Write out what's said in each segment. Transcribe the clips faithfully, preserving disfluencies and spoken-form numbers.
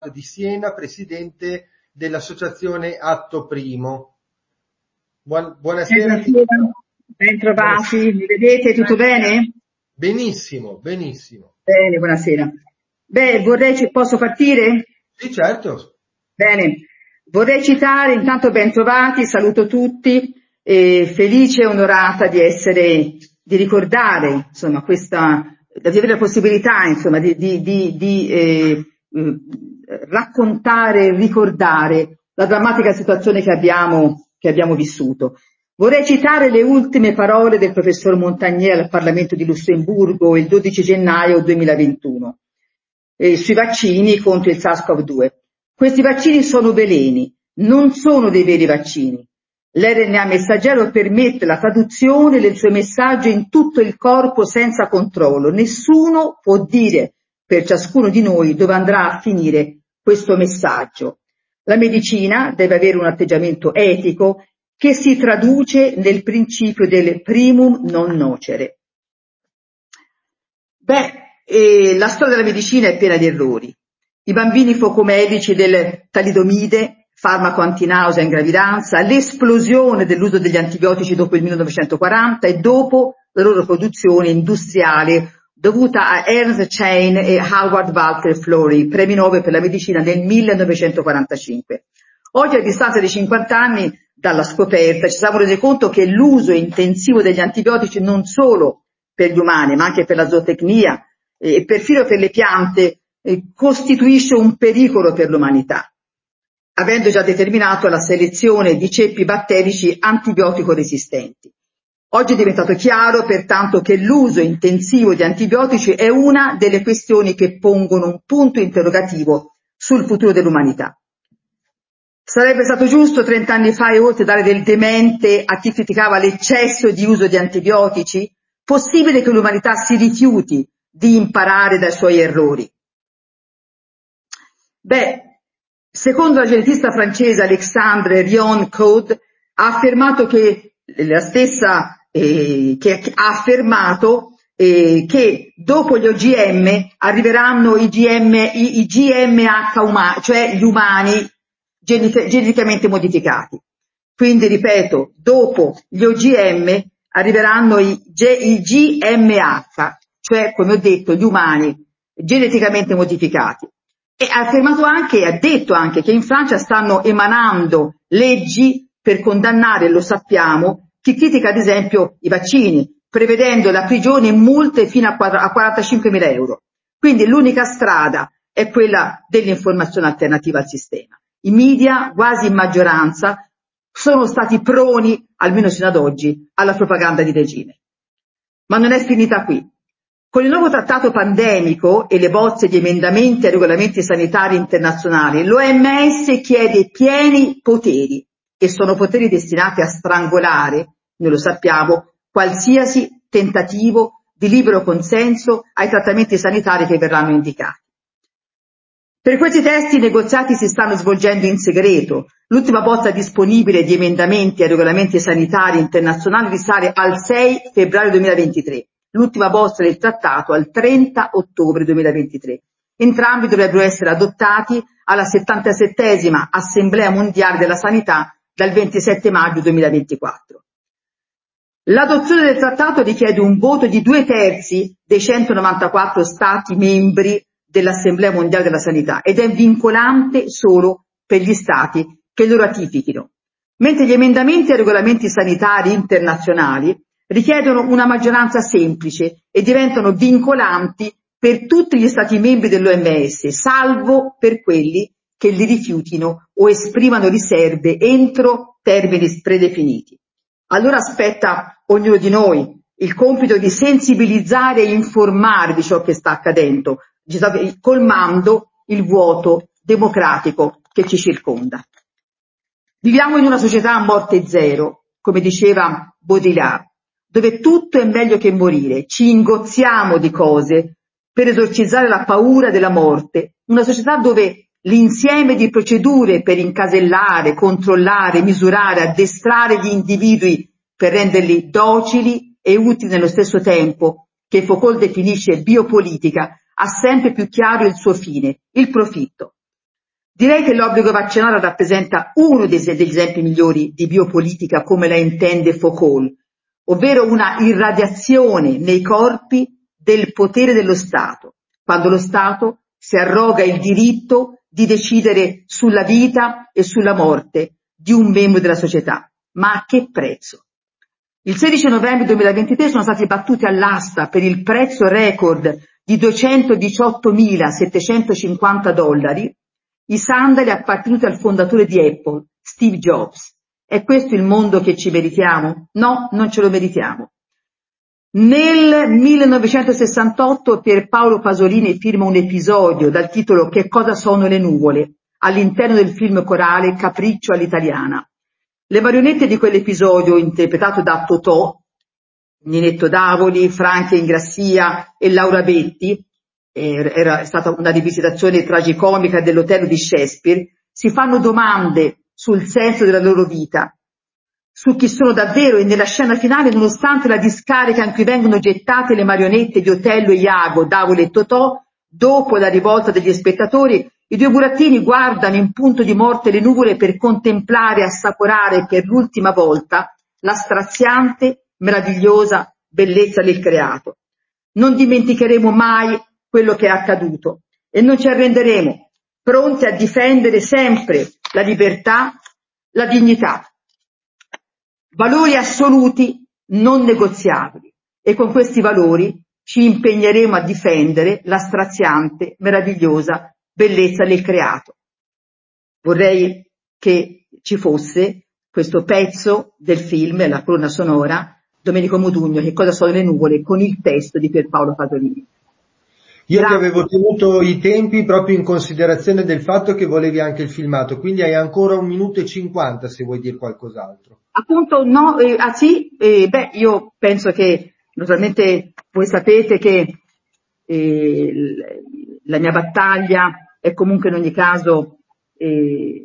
di Siena, presidente dell'associazione Atto Primo. Buon, buonasera. Buonasera, ben trovati, buonasera. Mi vedete, tutto bene? Benissimo, benissimo. Bene, buonasera. Beh, vorrei, posso partire? Sì, certo. Bene, vorrei citare, intanto ben trovati, saluto tutti, e felice e onorata di essere, di ricordare, insomma, questa, di avere la possibilità, insomma, di, di, di, di eh, raccontare, ricordare la drammatica situazione che abbiamo, che abbiamo vissuto. Vorrei citare le ultime parole del professor Montagnier al Parlamento di Lussemburgo il dodici gennaio duemilaventuno eh, sui vaccini contro il SARS-CoV due. Questi vaccini sono veleni, non sono dei veri vaccini. L'R N A messaggero permette la traduzione del suo messaggio in tutto il corpo senza controllo. Nessuno può dire per ciascuno di noi dove andrà a finire questo messaggio. La medicina deve avere un atteggiamento etico che si traduce nel principio del primum non nocere. Beh, eh, la storia della medicina è piena di errori. I bambini focomelici del talidomide, farmaco antinausea in gravidanza, l'esplosione dell'uso degli antibiotici dopo il millenovecentoquaranta e dopo la loro produzione industriale dovuta a Ernst Chain e Howard Walter Florey, premi Nobel per la medicina nel millenovecentoquarantacinque. Oggi, a distanza di cinquanta anni dalla scoperta, ci siamo resi conto che l'uso intensivo degli antibiotici non solo per gli umani, ma anche per la zootecnia e perfino per le piante, eh, costituisce un pericolo per l'umanità, avendo già determinato la selezione di ceppi batterici antibiotico resistenti. Oggi è diventato chiaro, pertanto, che l'uso intensivo di antibiotici è una delle questioni che pongono un punto interrogativo sul futuro dell'umanità. Sarebbe stato giusto trent'anni fa e oltre dare del demente a chi criticava l'eccesso di uso di antibiotici? Possibile che l'umanità si rifiuti di imparare dai suoi errori? Beh, secondo la genetista francese Alexandre Rion-Codd, ha affermato che la stessa eh, che ha affermato eh, che dopo gli O G M arriveranno i, G M, i, i G M H umani, cioè gli umani geneticamente modificati. Quindi, ripeto, dopo gli O G M arriveranno i, i G M H, cioè, come ho detto, gli umani geneticamente modificati. E ha affermato anche, ha detto anche che in Francia stanno emanando leggi per condannare, lo sappiamo, chi critica ad esempio i vaccini, prevedendo la prigione e multe fino a quarantacinquemila euro. Quindi l'unica strada è quella dell'informazione alternativa al sistema. I media, quasi in maggioranza, sono stati proni, almeno sino ad oggi, alla propaganda di regime. Ma non è finita qui. Con il nuovo trattato pandemico e le bozze di emendamenti ai regolamenti sanitari internazionali, l'O M S chiede pieni poteri, che sono poteri destinati a strangolare, noi lo sappiamo, qualsiasi tentativo di libero consenso ai trattamenti sanitari che verranno indicati. Per questi testi i negoziati si stanno svolgendo in segreto. L'ultima bozza disponibile di emendamenti ai regolamenti sanitari internazionali risale al sei febbraio duemilaventitré. L'ultima bozza del trattato al trenta ottobre duemilaventitré. Entrambi dovrebbero essere adottati alla settantasettesima Assemblea Mondiale della Sanità dal ventisette maggio duemilaventiquattro. L'adozione del trattato richiede un voto di due terzi dei centonovantaquattro Stati membri dell'Assemblea Mondiale della Sanità ed è vincolante solo per gli Stati che lo ratifichino, mentre gli emendamenti ai regolamenti sanitari internazionali richiedono una maggioranza semplice e diventano vincolanti per tutti gli Stati membri dell'O M S, salvo per quelli che li rifiutino o esprimano riserve entro termini predefiniti. Allora aspetta ognuno di noi il compito di sensibilizzare e informare di ciò che sta accadendo, colmando il vuoto democratico che ci circonda. Viviamo in una società a morte zero, come diceva Baudrillard, dove tutto è meglio che morire, ci ingozziamo di cose per esorcizzare la paura della morte, una società dove l'insieme di procedure per incasellare, controllare, misurare, addestrare gli individui per renderli docili e utili nello stesso tempo, che Foucault definisce biopolitica, ha sempre più chiaro il suo fine, il profitto. Direi che l'obbligo vaccinale rappresenta uno dei, degli esempi migliori di biopolitica come la intende Foucault, ovvero una irradiazione nei corpi del potere dello Stato, quando lo Stato si arroga il diritto di decidere sulla vita e sulla morte di un membro della società. Ma a che prezzo? Il sedici novembre duemilaventitré sono stati battuti all'asta per il prezzo record di duecentodiciottomilasettecentocinquanta dollari i sandali appartenuti al fondatore di Apple, Steve Jobs. È questo il mondo che ci meritiamo? No, non ce lo meritiamo. Nel millenovecentosessantotto Pierpaolo Pasolini firma un episodio dal titolo Che cosa sono le nuvole, all'interno del film corale Capriccio all'italiana. Le marionette di quell'episodio, interpretato da Totò, Ninetto Davoli, Franca Ingrassia e Laura Betti, era stata una rivisitazione tragicomica dell'Otello di Shakespeare, si fanno domande sul senso della loro vita, su chi sono davvero, e nella scena finale, nonostante la discarica in cui vengono gettate le marionette di Otello e Iago, Davoli e Totò, dopo la rivolta degli spettatori, i due burattini guardano in punto di morte le nuvole per contemplare e assaporare per l'ultima volta la straziante, meravigliosa bellezza del creato. Non dimenticheremo mai quello che è accaduto e non ci arrenderemo, pronti a difendere sempre la libertà, la dignità. Valori assoluti non negoziabili, e con questi valori ci impegneremo a difendere la straziante, meravigliosa bellezza del creato. Vorrei che ci fosse questo pezzo del film, la colonna sonora, Domenico Modugno, Che cosa sono le nuvole, con il testo di Pierpaolo Pasolini. Io Grazie. Ti avevo tenuto i tempi proprio in considerazione del fatto che volevi anche il filmato, quindi hai ancora un minuto e cinquanta se vuoi dire qualcos'altro. Appunto, no, eh, ah sì, eh, beh, io penso che, naturalmente, voi sapete che eh, la mia battaglia è comunque in ogni caso, eh,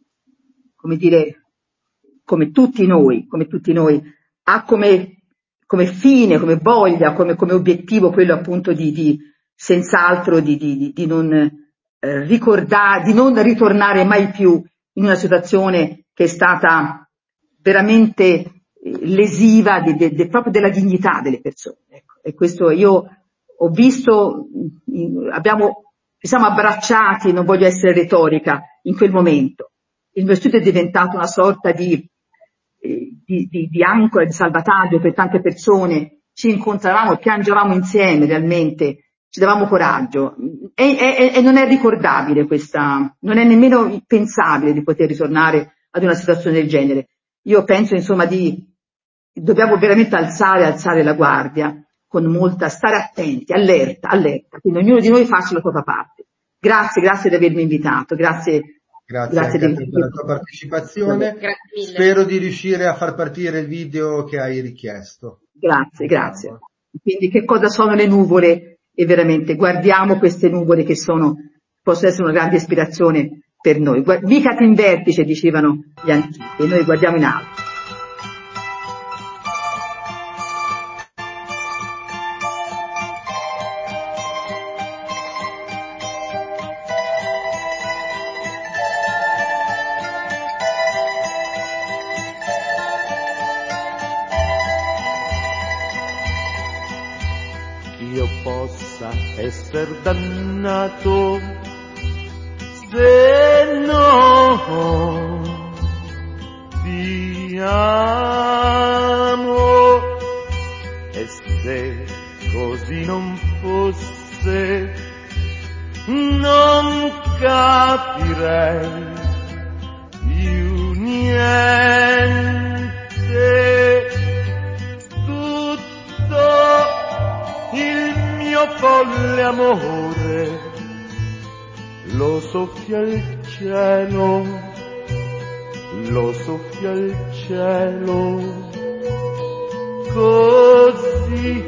come dire, come tutti noi, come tutti noi, ha come, come fine, come voglia, come, come obiettivo quello appunto di, di senz'altro di, di, di non eh, ricordare, di non ritornare mai più in una situazione che è stata veramente eh, lesiva de, de, de, proprio della dignità delle persone. Ecco. E questo io ho visto, abbiamo, ci siamo abbracciati, non voglio essere retorica, in quel momento. Il mio studio è diventato una sorta di, eh, di, di, di ancora, di salvataggio per tante persone. Ci incontravamo, piangevamo insieme realmente, ci davamo coraggio. E, e, e non è ricordabile questa, non è nemmeno pensabile di poter ritornare ad una situazione del genere. Io penso insomma di, dobbiamo veramente alzare, alzare la guardia, con molta, stare attenti, allerta, allerta, quindi ognuno di noi faccia la propria parte. Grazie, grazie di avermi invitato, grazie. Grazie, grazie anche di, per la tua partecipazione. Spero di riuscire a far partire il video che hai richiesto. Grazie, grazie. Quindi che cosa sono le nuvole? E veramente guardiamo queste nuvole che sono, possono essere una grande ispirazione per noi. Vicati in vertice, dicevano gli antichi, e noi guardiamo in alto. Io possa esser dannato se no ti amo, e se così non fosse non capirei più niente. Tutto il mio folle amore lo soffia il cielo, lo soffia il cielo, così.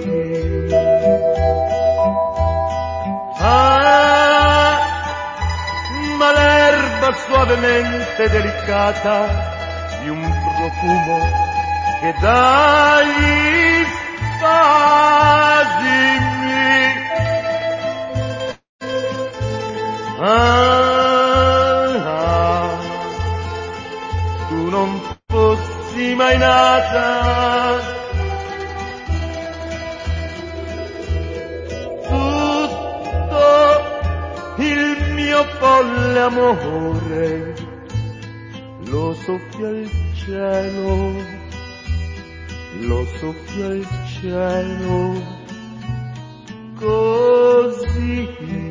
Ah, ma l'erba suavemente delicata di un profumo che dagli spasimi. Ah, mai nata. Tutto il mio folle amore lo soffia il cielo, lo soffia il cielo, così.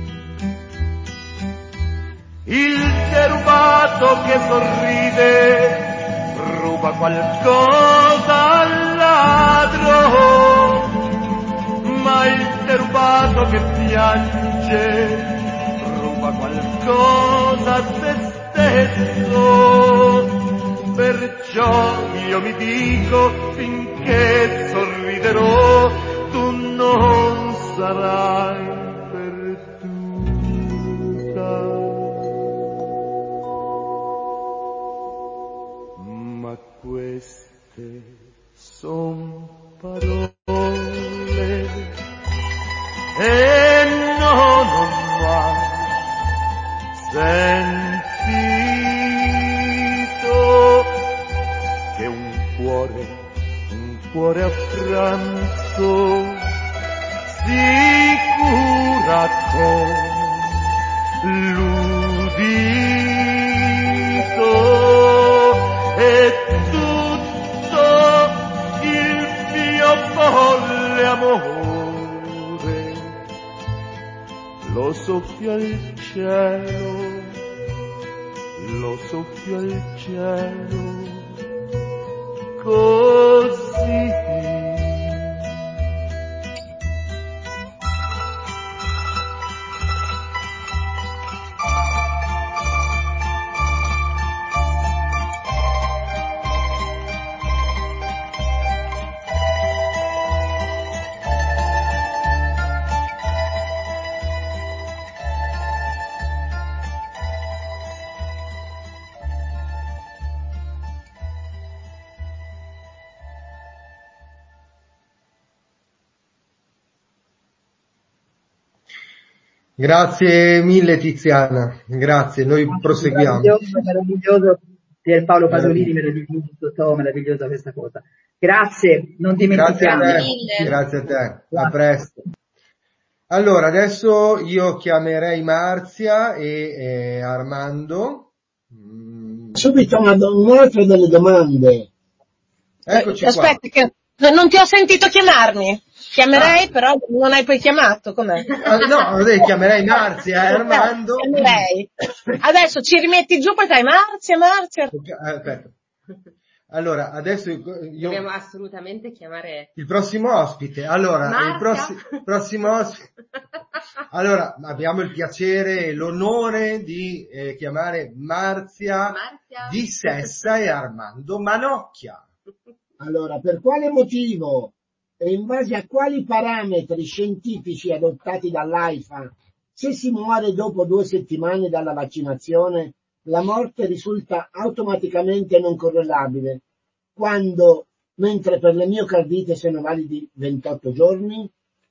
Il derubato che sorride ruba qualcosa al ladro, ma il derubato che piange ruba qualcosa a se stesso. Perciò io mi dico, finché sorriderò, tu non sarai perduta. Ma queste son parole e non ho mai sentito che un cuore, un cuore affranto si cura con l'udito, e tutto il mio folle amore lo soffia il cielo, lo soffia il cielo, così. Grazie mille Tiziana, grazie, noi proseguiamo. Meraviglioso, meraviglioso Pierpaolo Pasolini, meraviglioso, meravigliosa questa cosa. Grazie, non dimentichiamo. Grazie a te, grazie a te, a presto. Allora, adesso io chiamerei Marzia e eh, Armando. Subito una, un'altra delle domande. Eccoci Aspetta, qua. che non ti ho sentito chiamarmi. Chiamerei, ah. però non hai poi chiamato, com'è? Ah, no, chiamerei Marzia e Armando. Chiamerei. Adesso ci rimetti giù, poi fai Marzia, Marzia. Aspetta. Allora, adesso io... Dobbiamo assolutamente chiamare il prossimo ospite. Allora, Marzia. il prossi... prossimo ospite. Allora, abbiamo il piacere e l'onore di eh, chiamare Marzia, Marzia Di Sessa e Armando Manocchia. Allora, per quale motivo e in base a quali parametri scientifici adottati dall'AIFA, se si muore dopo due settimane dalla vaccinazione, la morte risulta automaticamente non correlabile, quando, mentre per le miocardite sono validi ventotto giorni?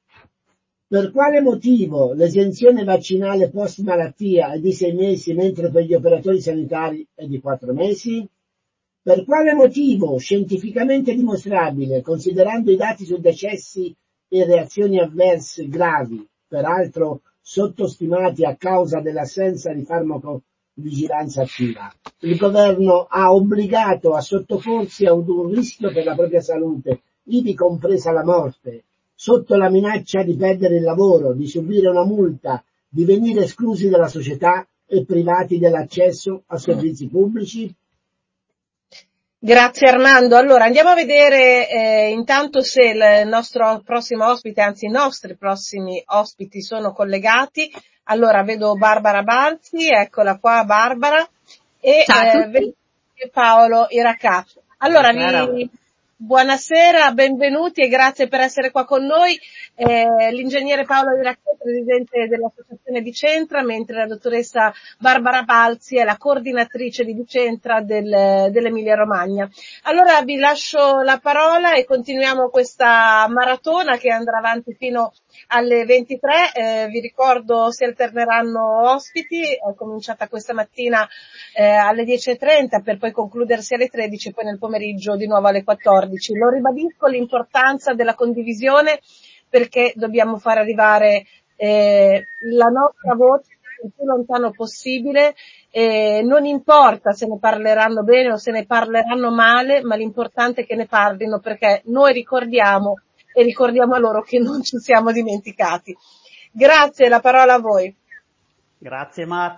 Per quale motivo l'esenzione vaccinale post malattia è di sei mesi, mentre per gli operatori sanitari è di quattro mesi? Per quale motivo, scientificamente dimostrabile, considerando i dati su decessi e reazioni avverse gravi, peraltro sottostimati a causa dell'assenza di farmacovigilanza attiva, il governo ha obbligato a sottoporsi a un rischio per la propria salute, ivi compresa la morte, sotto la minaccia di perdere il lavoro, di subire una multa, di venire esclusi dalla società e privati dell'accesso a servizi pubblici? Grazie Armando. Allora andiamo a vedere eh, intanto se il nostro prossimo ospite, anzi i nostri prossimi ospiti sono collegati. Allora vedo Barbara Balzi, eccola qua Barbara, e eh, vedo Paolo Iracà. Allora vi, buonasera, benvenuti e grazie per essere qua con noi. Eh, l'ingegnere Paolo Di Racchè, presidente dell'associazione Dicentra, mentre la dottoressa Barbara Balzi è la coordinatrice di Dicentra del, dell'Emilia Romagna. Allora vi lascio la parola e continuiamo questa maratona che andrà avanti fino alle ventitré. Eh, vi ricordo si alterneranno ospiti, è cominciata questa mattina eh, alle dieci e trenta per poi concludersi alle tredici e poi nel pomeriggio di nuovo alle quattordici. Lo ribadisco l'importanza della condivisione perché dobbiamo far arrivare eh, la nostra voce il più lontano possibile, eh, non importa se ne parleranno bene o se ne parleranno male, ma l'importante è che ne parlino perché noi ricordiamo e ricordiamo a loro che non ci siamo dimenticati. Grazie, la parola a voi. Grazie Marta.